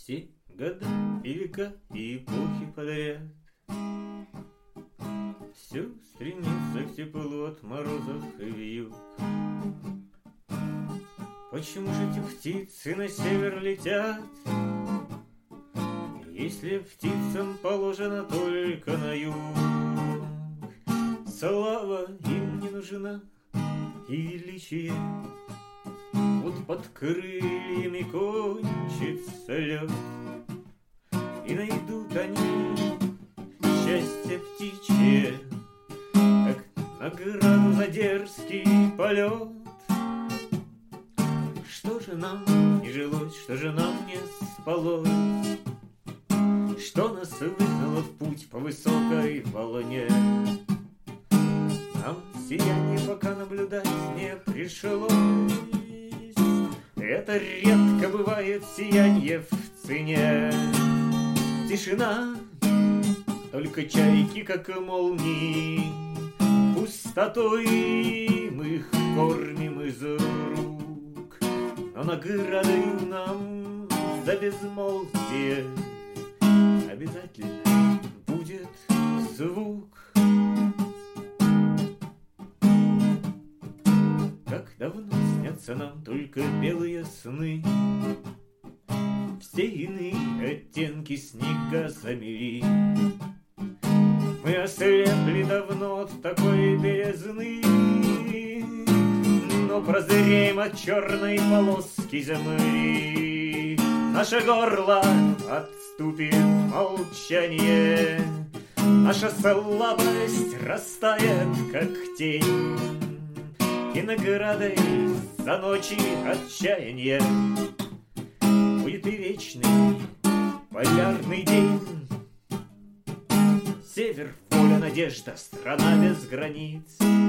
Все года и века и эпохи подряд все стремится к теплу от морозов и вьюг. Почему же эти птицы на север летят, если птицам положено только на юг? Слава им не нужна и величие, вот под крыльями кончится лед, и найдут они счастье птичье, как награду за дерзкий полет. Что же нам не жилось, что же нам не спалось, что нас выгнало в путь по высокой волне? Нам сияние пока наблюдать не пришлось, это редко бывает сиянье в цене. Тишина, только чайки, как молнии, пустотой мы их кормим из рук. Но наградою нам за безмолвие обязательно будет звук. Как давно снятся нам только белые сны, все иные оттенки снега замели. Мы ослепли давно от такой белизны, но прозреем от черной полоски земли. Наше горло отступит молчание, наша слабость растает, как тень, и наградой за ночи отчаяния будет и вечный полярный день. Север, воля, надежда, страна без границ,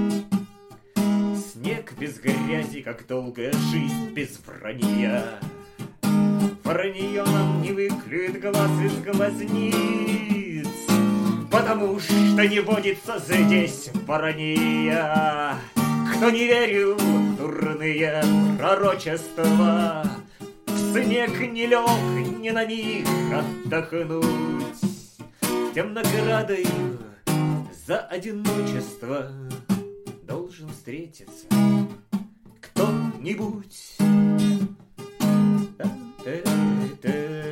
снег без грязи, как долгая жизнь без вранья. Вранье нам не выклюет глаз из глазниц, потому что не водится здесь воронья. Кто не верил в дурные пророчества, в снег не лег ни на миг отдохнуть, тем наградой за одиночество должен встретиться кто-нибудь.